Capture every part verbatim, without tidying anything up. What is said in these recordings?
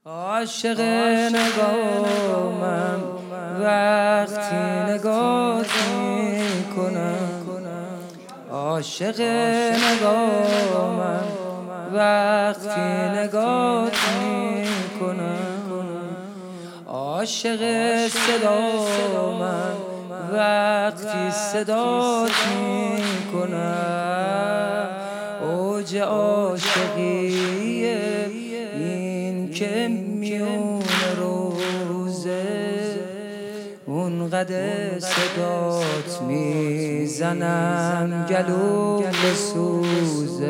عاشق نگامم وقتی نگات میکنم، عاشق نگامم وقتی نگات میکنم، عاشق صدامم وقتی صدات میکنم. اوج عاشقیه این که میون روزه، اونقدر صدات میزنم گلو بسوزه،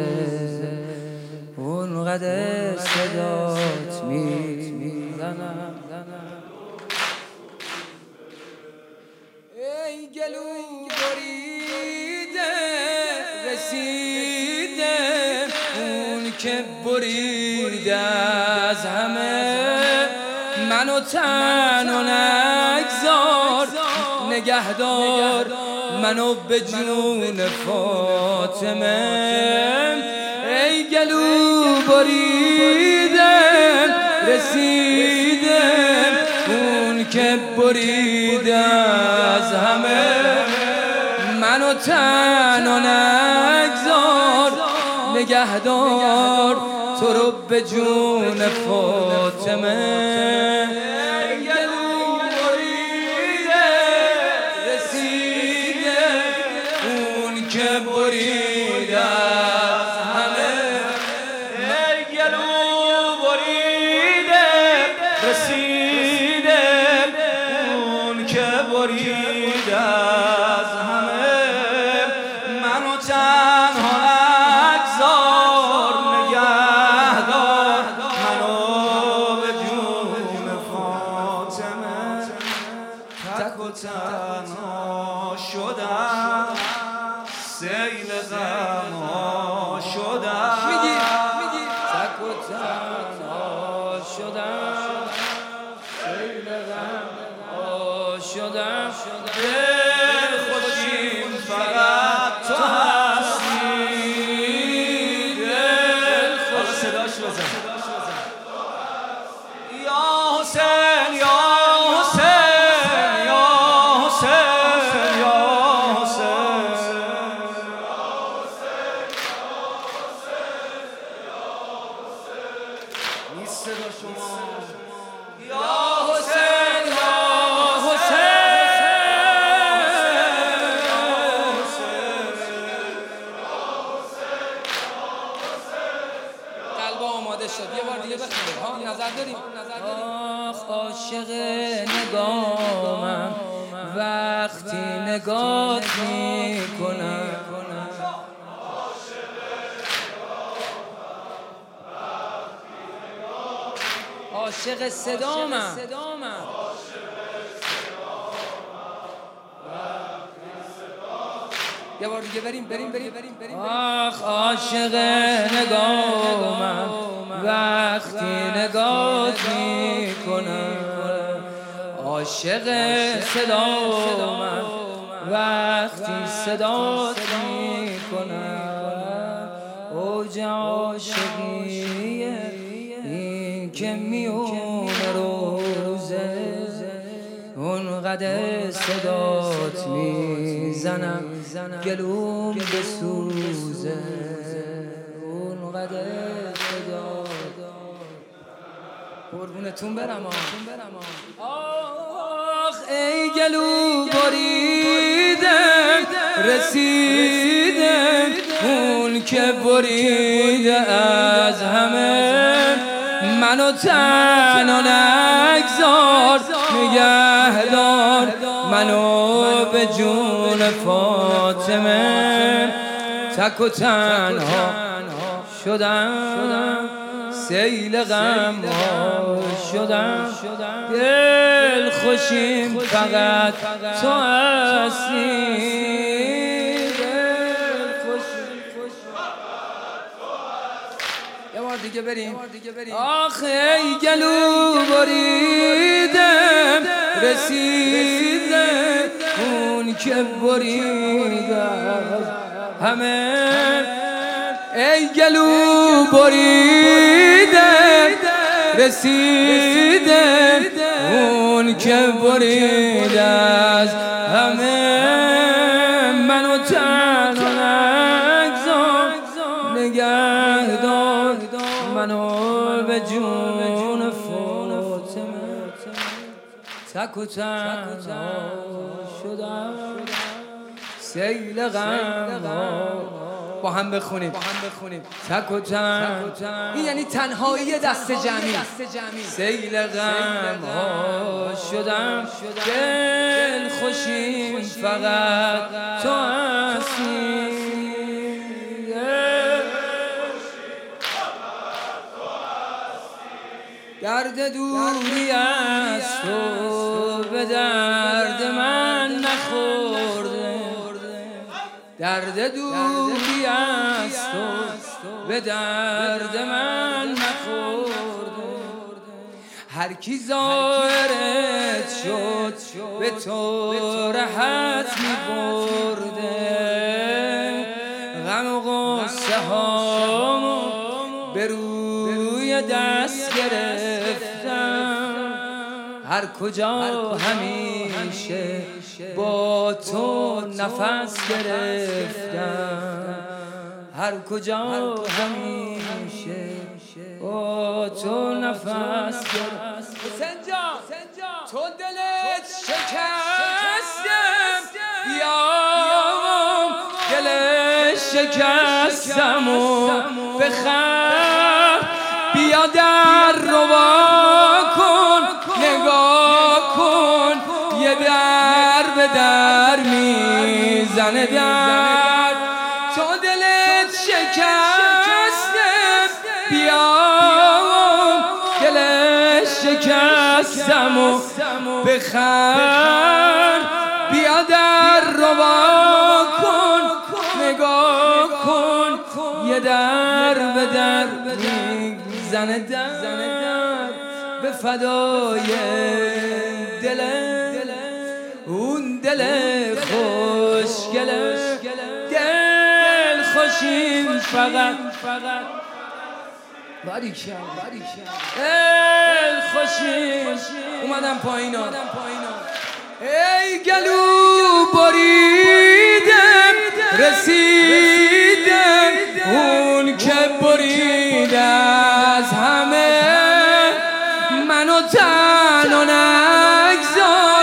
اونقدر صدات میزنم. ای گلو بریده رسیده، اون که بریده از همه، منو تنها نگذار، نگهدار منو به جون فاطمه. ای گلو بریده رسیده، اون که بریده از همه، منو تنها نگذار، نگهدار تو رو به جون فاطمه. گلو بریده رسیده، اون که بریده از همه، گلو بریده رسیده، اون که بریده از همه، منو تنها نگذار، نگهدار منو به جون فاطمه. تک و تنها شدم، سیل غم‌ها شدم، تک و تنها شدم، سیل غم‌ها شدم. دل خوشیم فقط تو هستی، دل خوش صداش بزن. یا حسین یا حسین یا حسین یا حسین، نیست صدا شما. یا حسین یا آماده شد. یه بار دیگه بخونیم ها، نظر داریم. آخ عاشق نگامم وقتی نگات میکنم، عاشق صدامم، یه بار دیگه بریم بریم بریم بریم. آخ عاشق نگامم وقتی نگات میکنم، عاشق صدامم وقتی صدات میکنم. اوج عاشقیه این که میون روزه، اونقدر صدات میزنم گلوم بسوزه، اونقدر صدات. قربونتون برم آخ ای گلو بریده رسیده، اون که بریده از همه، منو تنها نگذار، نگهدار منو به جون فاطمه. تک و تنها شدم، سیل غم‌ها شدم، دل خوشیم فقط تو هستی، دل خوشیم. یه بار دیگه بریم. آخ ای گلو بریده رسیده، اون که بریده همه، ای گلو بریده رسیده اون که برید از همه منو تنها نگذار نگهدار منو به جون فاطمه تک و تنها شدم سیل غم با هم بخونیم تک و تنها این یعنی تنهایی دست جمعی سیل غم ها شدم دل خوشیم فقط تو هستی درد دوری از تو به درد من نخورده درد دوری از تو به درد من نخورده هر کی ظاهرت شد به تو راحت می برده غم و غصه هامو به روی دست گرفتم هر کجا همیشه با تو نفس گرفتم هر کجا همیشه با تو نفس گرفتم سنجا تو دلت شکستم بیام دلت شکستم و بخر بیا در روا کن نگاه کن یه در به در میزنه در تو دلت شکستم بیام دلت شکستم و بخر بیا در روا کن نگاه کن یه در به در میزنه در به فدای دل اون دل خوشگله دل خوشیم فقط باریکن دل خوشیم اومدم پایینا ای گلو بریدم رسیدم اون که برید از همه منو تنها نگذار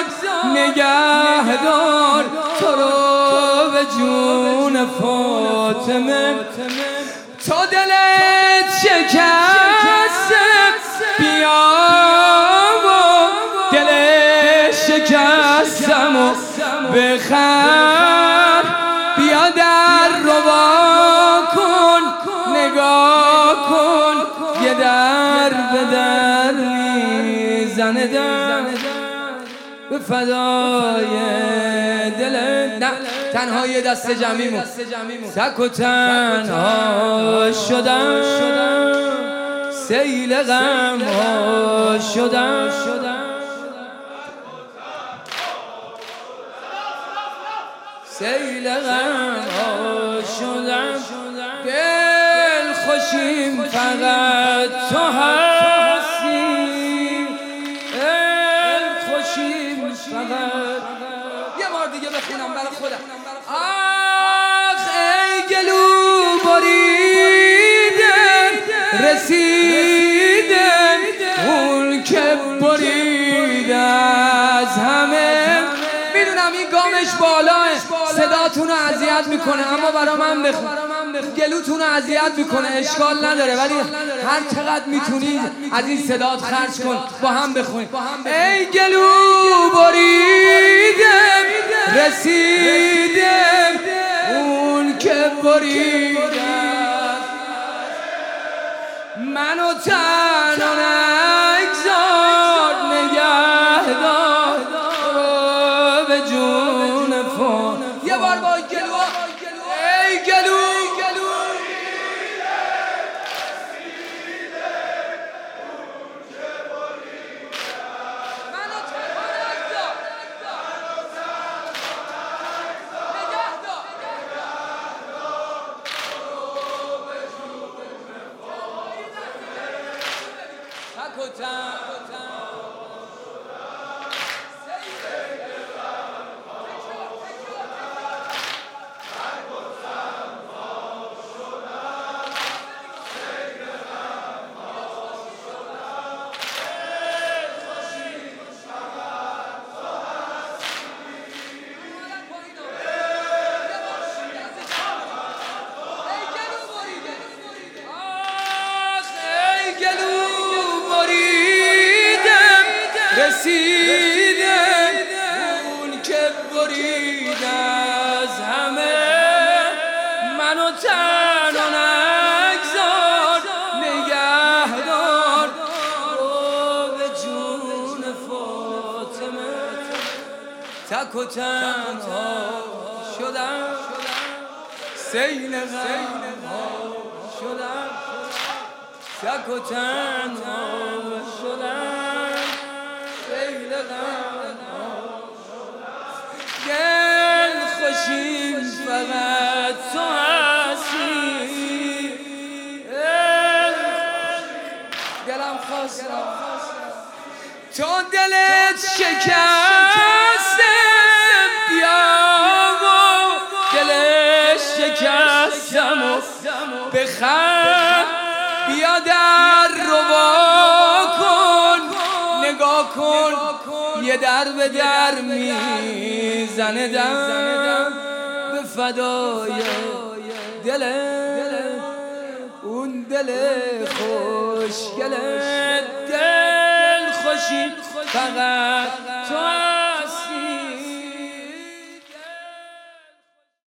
نگهدار تو رو به جون فاطمه تو دلت شکستم بیا و دلت شکستم و بخر بیا در روا کن نگاه کن یه در به در میزنه در به فدای دل نه تنهای دست جمعیمون تک و تنها شدم سیل غم ها شدم سیل غم ها شدم دل خوشیم فقط تو هستی دل خوشیم فقط یه بار دیگه بخونم برای خودم آخ ای گلو بریدم رسیدم اون که برید از همه میدونم این گامش بالاه صداتون رو اذیت میکنه اما برا من بخون گلوتون رو اذیت میکنه اشکال نداره ولی هر چقدر میتونید از این صدات خرج کن با هم بخونید ای گلو بریدم رسیدم اون که برید منو تنها نگذار نگهدار رو به جون فون یه بار با گلو ای گلو تک و رسیده اون که برید از همه منو تنها نگذار نگهدار رو به جون فاطمه تک و تنها شدم سیل غمها شدم تک و تنها شدم سیل غمها دل خوشیم فقط تو هستی دلم خواست تو دلت شکسته بیا و دلت شکستم و بخند بیا در رو وا کن نگاه کن یه در به در میزنه دم به فدای دل اون دل خوشگل دل خوشی فقط تو